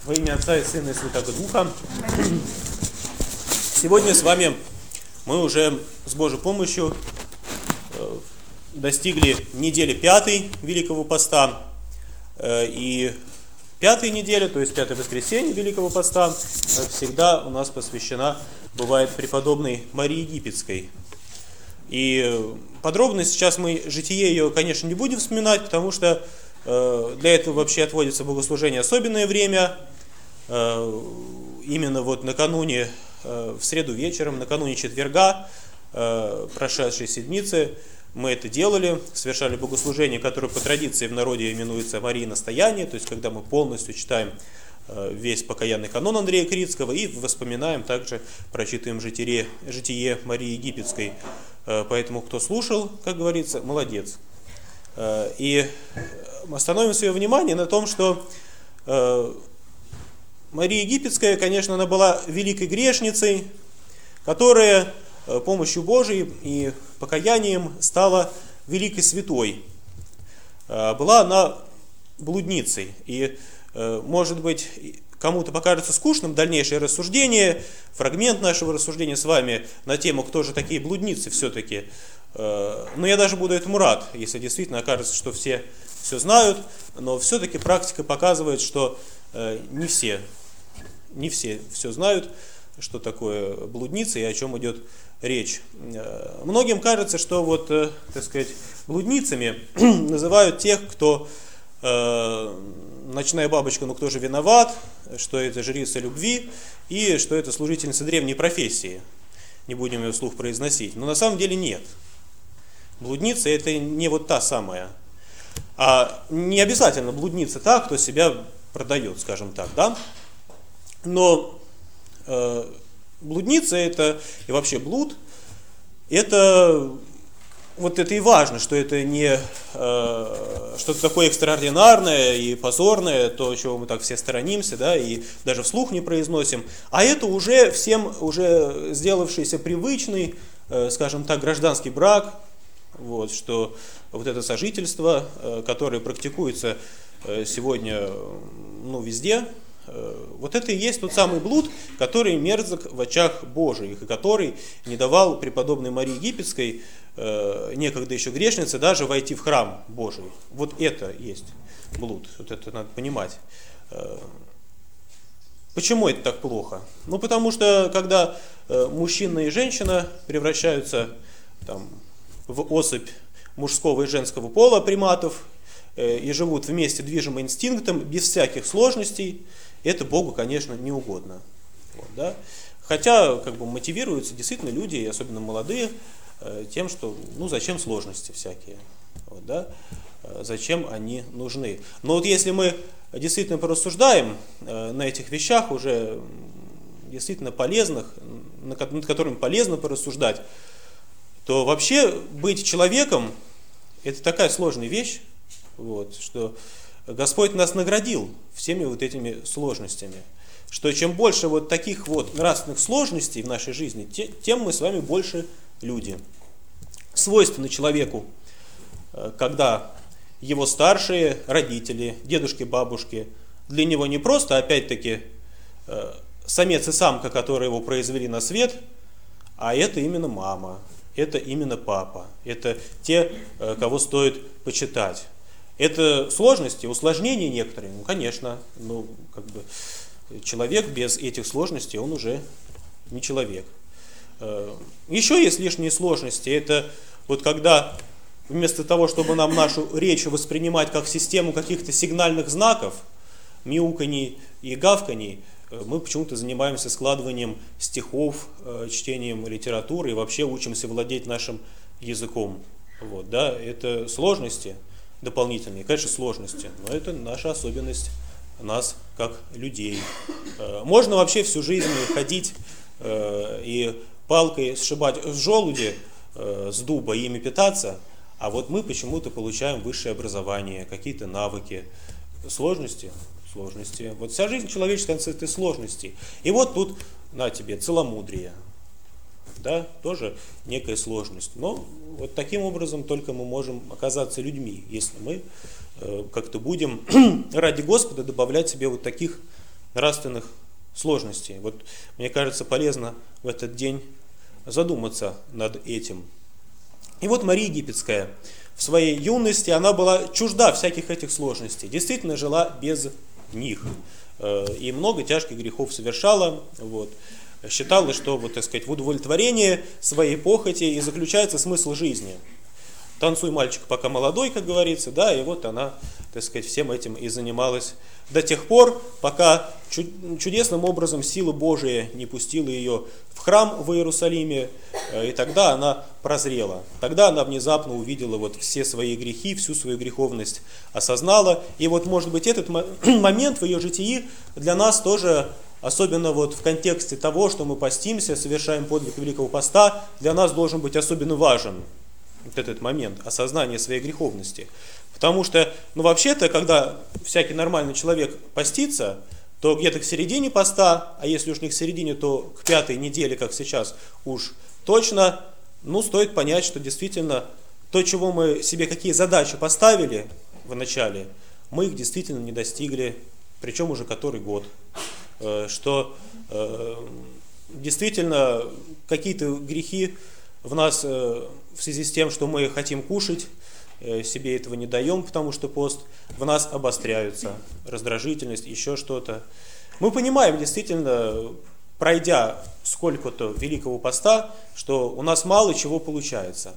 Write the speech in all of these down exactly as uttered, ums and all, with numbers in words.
Во имя Отца и Сына и Святого Духа. Сегодня с вами мы уже с Божьей помощью достигли недели пятой Великого Поста. И пятая неделя, то есть пятое воскресенье Великого Поста, всегда у нас посвящена, бывает, преподобной Марии Египетской. И подробно сейчас мы житие ее, конечно, не будем вспоминать, потому что для этого вообще отводится богослужение особенное время. Именно вот накануне, в среду вечером, накануне четверга прошедшей седмицы мы это делали, совершали богослужение, которое по традиции в народе именуется Марии настояние, то есть когда мы полностью читаем весь покаянный канон Андрея Критского и воспоминаем, также прочитываем житие, житие Марии Египетской. Поэтому кто слушал, как говорится, молодец. И остановим свое внимание на том, что Мария Египетская, конечно, она была великой грешницей, которая помощью Божией и покаянием стала великой святой. Была она блудницей, и, может быть, кому-то покажется скучным дальнейшее рассуждение, фрагмент нашего рассуждения с вами на тему, кто же такие блудницы все-таки. Но я даже буду этому рад, если действительно окажется, что все все знают, но все-таки практика показывает, что не все, не все все знают, что такое блудница и о чем идет речь. Многим кажется, что вот, так сказать, блудницами называют тех, кто, ночная бабочка, ну кто же виноват, что это жрица любви и что это служительница древней профессии. Не будем ее вслух произносить. Но на самом деле нет. Блудница это не вот та самая. А не обязательно блудница та, кто себя продает, скажем так, да? Но э, блудница это, и вообще блуд, это, вот это и важно, что это не э, что-то такое экстраординарное и позорное, то, чего мы так все сторонимся, да, и даже вслух не произносим, а это уже всем уже сделавшийся привычный, э, скажем так, гражданский брак, вот, что вот это сожительство, э, которое практикуется э, сегодня, ну, везде, вот это и есть тот самый блуд, который мерзок в очах Божиих, и который не давал преподобной Марии Египетской, некогда еще грешнице, даже войти в храм Божий. Вот это есть блуд, вот это надо понимать. Почему это так плохо? Ну, потому что, когда мужчина и женщина превращаются там, в особь мужского и женского пола приматов, и живут вместе движимы инстинктом, без всяких сложностей, это Богу, конечно, не угодно. Вот, да? Хотя как бы, мотивируются действительно люди, особенно молодые, тем, что ну зачем сложности всякие, вот, да? Зачем они нужны. Но вот если мы действительно порассуждаем на этих вещах, уже действительно полезных, над которыми полезно порассуждать, то вообще быть человеком это такая сложная вещь, вот, что Господь нас наградил всеми вот этими сложностями, что чем больше вот таких вот нравственных сложностей в нашей жизни, тем мы с вами больше люди. Свойственно человеку, когда его старшие родители, дедушки, бабушки, для него не просто, опять-таки, самец и самка, которые его произвели на свет, а это именно мама, это именно папа, это те, кого стоит почитать. Это сложности, усложнения некоторые, ну, конечно, ну, как бы, человек без этих сложностей, он уже не человек. Еще есть лишние сложности, это вот когда вместо того, чтобы нам нашу речь воспринимать как систему каких-то сигнальных знаков, мяуканий и гавканий, мы почему-то занимаемся складыванием стихов, чтением литературы и вообще учимся владеть нашим языком. Вот, да, это сложности дополнительные, конечно, сложности, но это наша особенность нас как людей. Можно вообще всю жизнь ходить и палкой сшибать с желуди, с дуба, ими питаться, а вот мы почему-то получаем высшее образование, какие-то навыки. Сложности? Сложности. Вот вся жизнь человеческая с этой сложности. И вот тут на тебе целомудрие. Да, тоже некая сложность. Но вот таким образом только мы можем оказаться людьми, если мы э, как-то будем ради Господа добавлять себе вот таких нравственных сложностей. Вот мне кажется, полезно в этот день задуматься над этим. И вот Мария Египетская в своей юности, она была чужда всяких этих сложностей, действительно жила без них. И много тяжких грехов совершала. Вот. Считала, что вот, так сказать, в удовлетворении своей похоти и заключается смысл жизни. Танцуй, мальчик, пока молодой, как говорится, да, и вот она, так сказать, всем этим и занималась до тех пор, пока чудесным образом сила Божия не пустила ее в храм в Иерусалиме, и тогда она прозрела. Тогда она внезапно увидела вот все свои грехи, всю свою греховность осознала. И вот, может быть, этот момент в ее житии для нас тоже, особенно вот в контексте того, что мы постимся, совершаем подвиг Великого Поста, для нас должен быть особенно важен. Вот этот момент осознания своей греховности. Потому что, ну вообще-то, когда всякий нормальный человек постится, то где-то к середине поста, а если уж не к середине, то к пятой неделе, как сейчас, уж точно, ну стоит понять, что действительно то, чего мы себе, какие задачи поставили в начале, мы их действительно не достигли, причем уже который год. Что действительно какие-то грехи в нас в связи с тем, что мы хотим кушать, себе этого не даем, потому что пост в нас обостряются, раздражительность, еще что-то. Мы понимаем действительно, пройдя сколько-то Великого Поста, что у нас мало чего получается.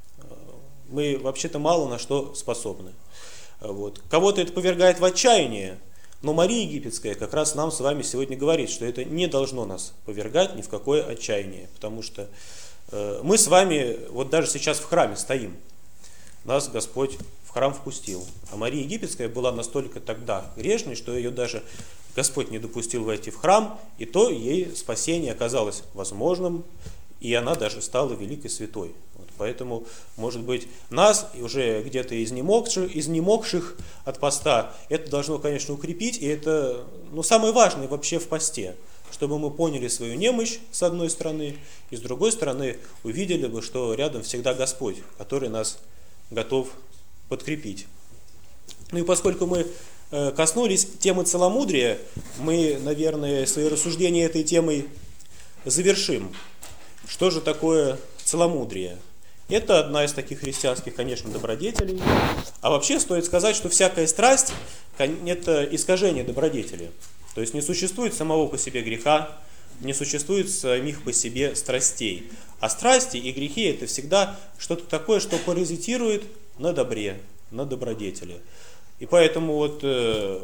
Мы вообще-то мало на что способны. Вот. Кого-то это повергает в отчаяние, но Мария Египетская как раз нам с вами сегодня говорит, что это не должно нас повергать ни в какое отчаяние, потому что мы с вами вот даже сейчас в храме стоим. Нас Господь в храм впустил. А Мария Египетская была настолько тогда грешной, что ее даже Господь не допустил войти в храм, и то ей спасение оказалось возможным, и она даже стала великой святой. Вот, поэтому, может быть, нас, уже где-то изнемогших, изнемогших от поста, это должно, конечно, укрепить, и это ну, самое важное вообще в посте, чтобы мы поняли свою немощь с одной стороны, и с другой стороны увидели бы, что рядом всегда Господь, который нас готов подкрепить. Ну и поскольку мы э, коснулись темы целомудрия, мы, наверное, свои рассуждения этой темой завершим. Что же такое целомудрие? Это одна из таких христианских, конечно, добродетелей. А вообще стоит сказать, что всякая страсть – это искажение добродетели. То есть не существует самого по себе греха, не существует самих по себе страстей. А страсти и грехи – это всегда что-то такое, что паразитирует на добре, на добродетели. И поэтому вот э,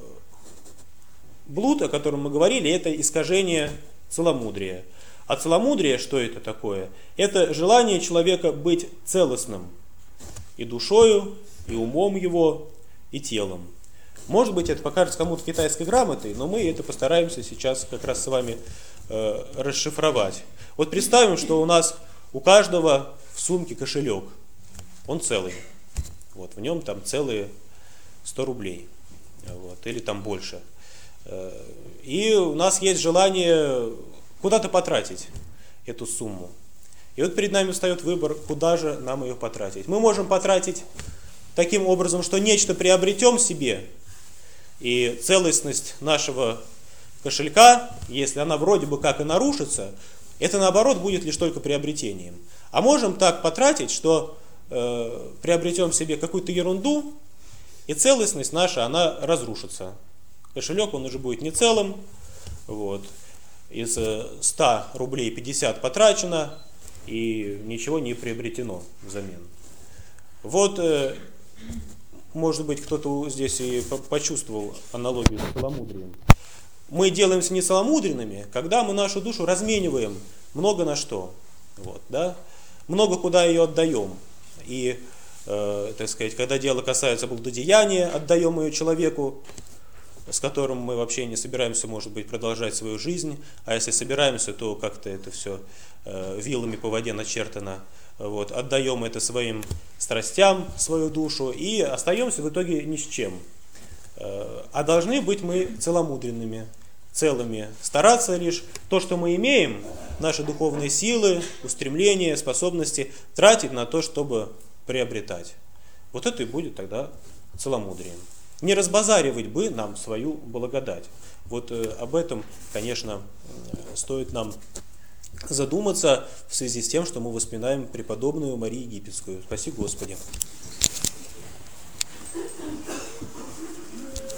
блуд, о котором мы говорили, это искажение целомудрия. А целомудрие, что это такое? Это желание человека быть целостным и душою, и умом его, и телом. Может быть, это покажется кому-то китайской грамотой, но мы это постараемся сейчас как раз с вами э, расшифровать. Вот представим, что у нас у каждого в сумке кошелек. Он целый. Вот, в нем там целые сто рублей. Вот, или там больше. И у нас есть желание куда-то потратить эту сумму. И вот перед нами встает выбор, куда же нам ее потратить. Мы можем потратить таким образом, что нечто приобретем себе, и целостность нашего кошелька, если она вроде бы как и нарушится, это наоборот будет лишь только приобретением. А можем так потратить, что э, приобретем себе какую-то ерунду, и целостность наша, она разрушится. Кошелек, он уже будет не целым. Вот. Из ста рублей пятьдесят потрачено, и ничего не приобретено взамен. Вот, э, может быть, кто-то здесь и почувствовал аналогию с целомудрием. Мы делаемся не целомудренными, когда мы нашу душу размениваем много на что. Вот, да? Много куда ее отдаем. И, э, так сказать, когда дело касается блудодеяния, отдаем ее человеку, с которым мы вообще не собираемся, может быть, продолжать свою жизнь. А если собираемся, то как-то это все э, вилами по воде начертано. Вот, отдаем это своим страстям, свою душу, и остаемся в итоге ни с чем. Э, а должны быть мы целомудренными, целыми. Стараться лишь то, что мы имеем, наши духовные силы, устремления, способности, тратить на то, чтобы приобретать. Вот это и будет тогда целомудрием. Не разбазаривать бы нам свою благодать. Вот об этом, конечно, стоит нам задуматься в связи с тем, что мы воспоминаем преподобную Марию Египетскую. Спаси Господи.